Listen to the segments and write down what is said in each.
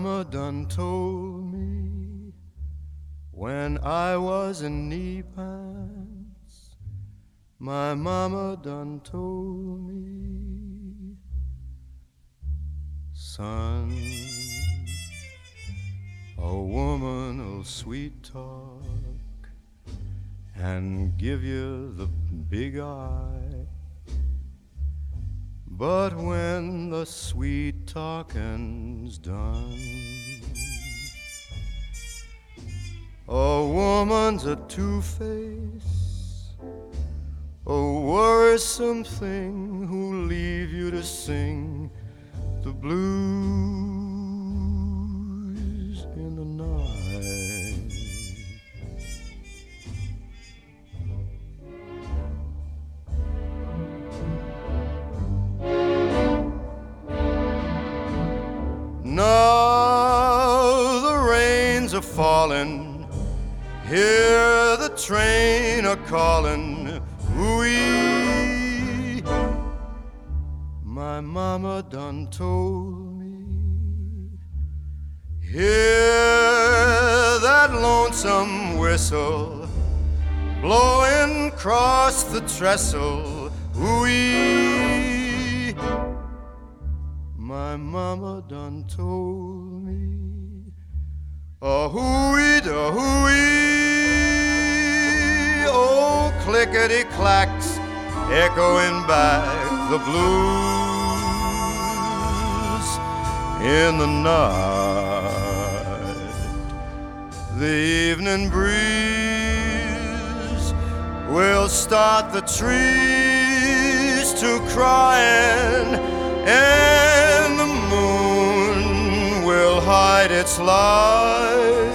mama done told me when I was in knee pants. My mama done told me, son, a woman'll sweet talk and give you the big eye, but when the sweet talking's done, a woman's a two-face, a worrisome thing who'll leave you to sing the blues in the night. Now the rains are falling, hear the train a calling, ooh-wee. My mama done told me, hear that lonesome whistle blowing across the trestle, ooh-wee. My mama done told me, a-hoo-wee, da-hoo-wee, oh, clickety-clacks, echoing back the blues in the night. The evening breeze will start the trees to crying, and the moon will hide its light.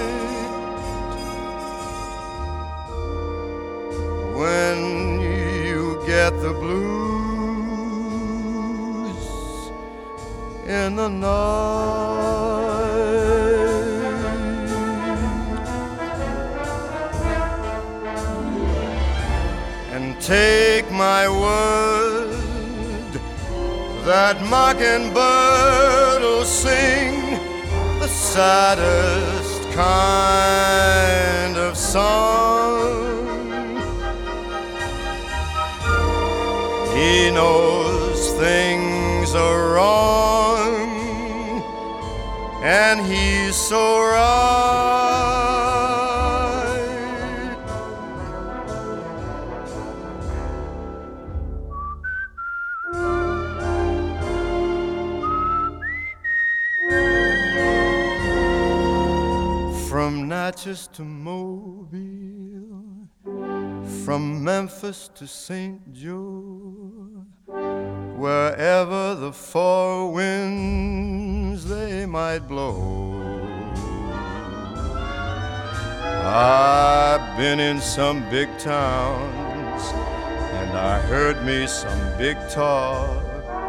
When you get the blues in the night, and take my word, that mockingbird will sing the saddest kind of song. He knows things are wrong, and he's so right. From Natchez to Mobile, from Memphis to St. Joe, wherever the four winds they might blow. I've been in some big towns, and I heard me some big talk,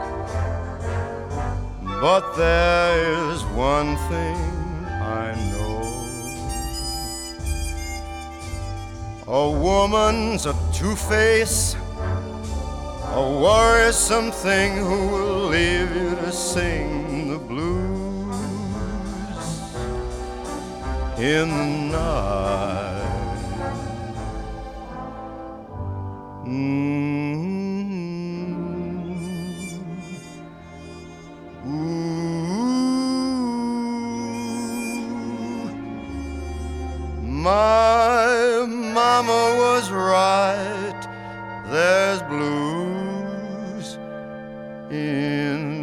but there is one thing I know. A woman's a two-face, a worrisome thing who will leave you to sing the blues in the night. My mama was right, there's blues in